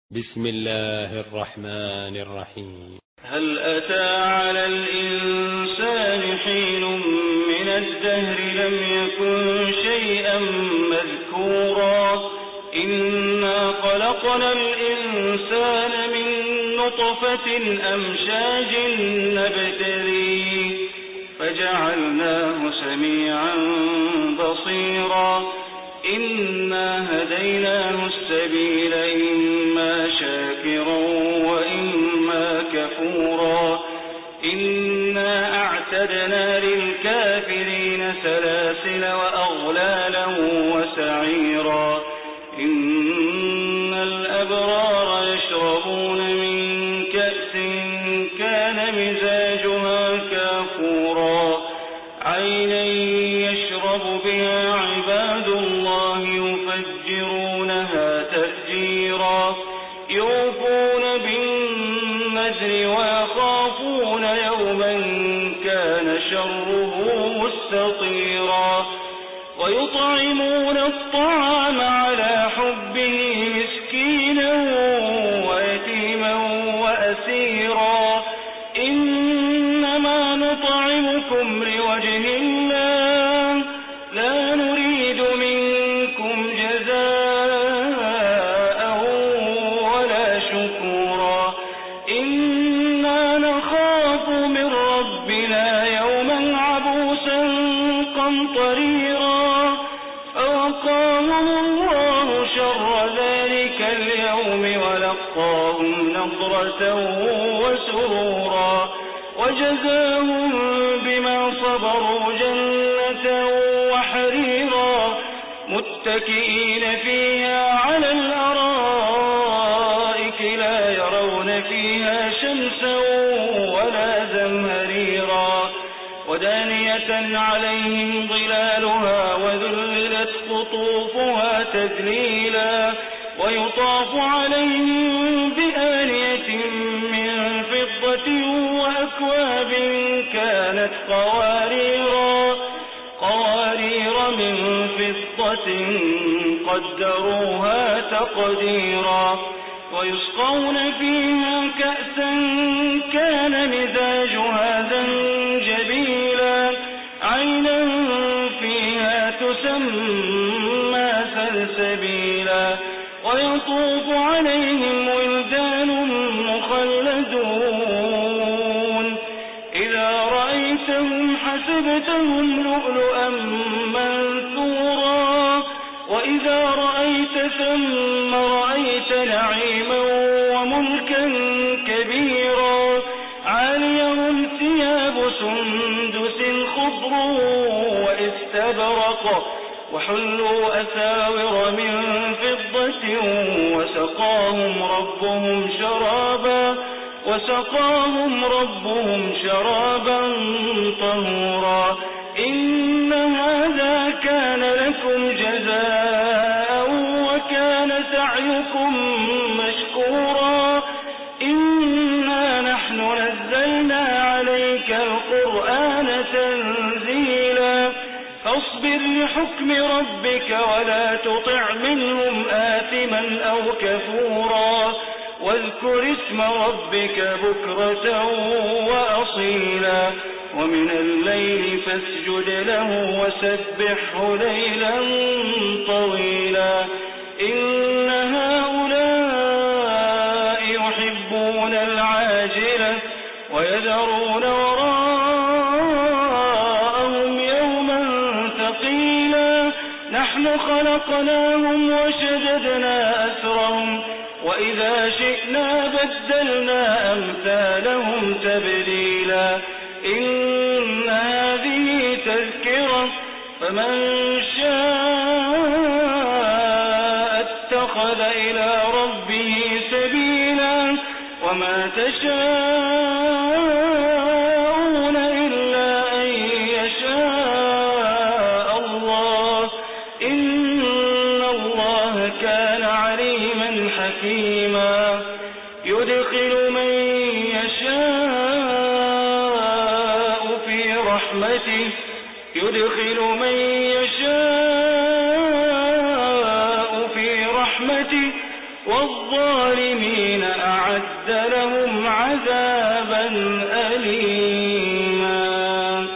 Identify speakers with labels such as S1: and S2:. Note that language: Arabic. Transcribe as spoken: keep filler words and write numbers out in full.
S1: بسم الله الرحمن الرحيم.
S2: هل أتى على الإنسان حين من الدهر لم يكن شيئا مذكورا إنا خلقنا الإنسان من نطفة أمشاج نبتليه فجعلناه سميعا بصيرا إنا هديناه السبيل إما شاكرا وإما كفورا إنا أعتدنا للكافرين سلاسل وأغلالا وسعيرا إن الأبرار يشربون من كأس كان مزاجها كافورا عينا يشرب بها عباد الله يفجرونها تفجيرا يوفون بالنذر ويخافون يوما كان شره مستطيرا ويطعمون الطعام على حبه مسكينا ويتيما وأسيرا إنما نطعمكم لوجه الله لا نريد منكم جزاء ولا شكورا إنا نخاف من ربنا يوما عبوسا قمطريرا فوقاهم الله شر ذلك اليوم ولقاهم نضرة وسرورا وجزاهم بما صبروا جنة وحريرا متكئين فيها على الأرائك لا يرون فيها شمسا ولا زمهريرا ودانية عليهم ظلالها وذللت قطوفها تذليلا ويطاف عليهم بآنية من فضة وأكواب كانت قواريرا قوارير من فضة قدروها تقديرا ويسقون فيها كأسا كان مزاجها زنجبيلا عينا فيها تسمى سلسبيلا ويطوف عليهم ولدان مخلدون إذا رأيتهم حسبتهم لؤلؤا منثورا وإذا رأيت ثم رأيت نعيما وملكا كبيرا عاليهم ثياب سندس خضر واستبرق وحلوا أساور من فضة وسقاهم ربهم شرابا وسقاهم ربهم شرابا طهورا إن هذا كان لكم جزاء وكان سعيكم مشكورا إنا نحن نزلنا عليك القرآن تنزيلا فاصبر لحكم ربك ولا تطع منهم آثما أو كفورا واذكر اسم ربك بكرة وأصيلا ومن الليل فاسجد له وسبحه ليلا طويلا إن هؤلاء يحبون العاجلة ويذرون وراءهم يوما ثقيلا نحن خلقناهم وشددنا أسرهم وإذا شئنا بدلنا أمثالهم تبديلا إن هذه تذكرة فمن شاء اتخذ إلى ربه سبيلا وما تشاءون إلا أن يشاء الله إن الله كان عليما حكيما يدخل من يشاء في رحمته يدخل من يشاء في رحمته والظالمين لهم عذابا